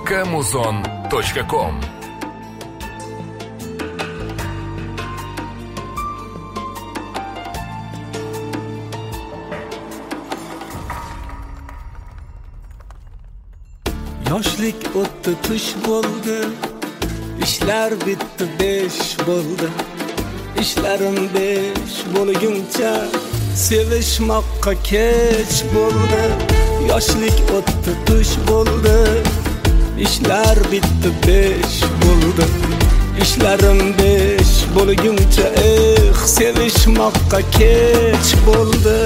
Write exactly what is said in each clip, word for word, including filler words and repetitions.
камузон точка ком. Yoshlik o'tdi, tush bo'ldi, ishlar bitdi, besh bo'ldi. Ishlarim besh bo'lguncha sevishmoqqa kech bo'ldi. Yoshlik o'tdi, tush bo'ldi, ishlar bitdi, besh bo'ldi. Ishlarim besh bo'lguncha eh sevishmoqqa kech bo'ldi.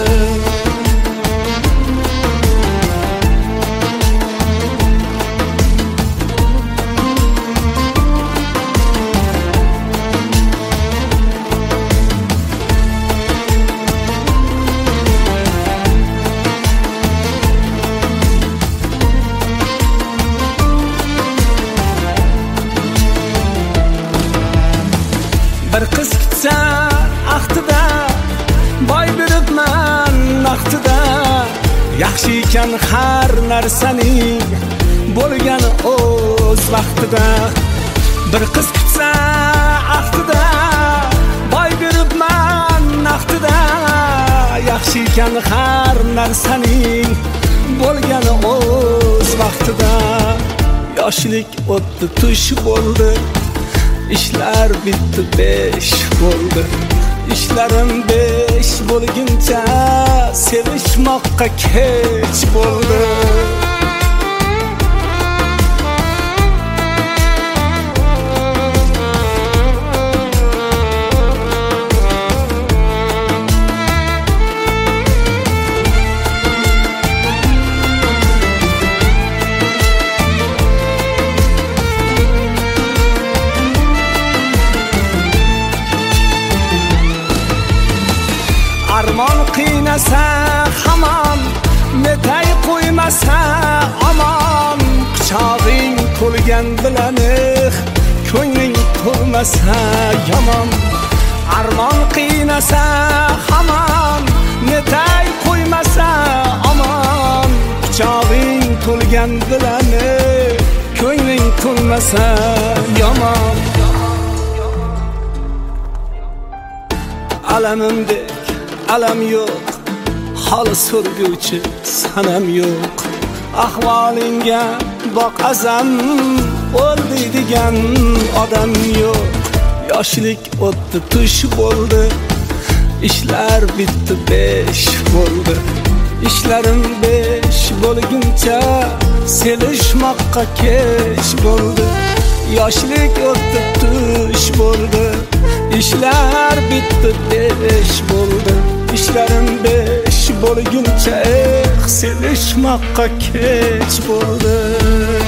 Bir qiz kutsa ahtida, boy beribman naqtida. Yaxshi ekan har narsaning bo'lgani o'z vaqtida. Bir qiz kutsa ahtida, boy beribman naqtida. Yaxshi ekan har narsaning bo'lgani o'z vaqtida. Yoshlik o'tdi, tush bo'ldi, ishlar bitdi, besh bo'ldi. Ishlarim besh bo'lguncha sevishmoqqa kech bo'ldi. Armon qiynasa hamon, netay qo'ymasa omon. Quchog'ing to'lgan bilaniq, ko'ngling to'lmasa yomon. Armon qiynasa hamon, netay qo'ymasa omon. Quchog'ing to'lgan bilaniq, ko'ngling to'lmasa yomon. Alamimdek alam yo'q, hol so'rguvchi sanam yo'q. Ahvolingga boq azam, o'ldi degan odam yo'q. Yoshlik o'tdi, tush bo'ldi, ishlar bitdi, besh bo'ldi. Ishlarim besh bo'lguncha sevishmoqqa kech bo'ldi. Yoshlik o'tdi, tush bo'ldi, ishlar bitdi, besh bo'ldi. Ishlarim besh bo'lguncha eh sevishmoqqa kech bo'ldi.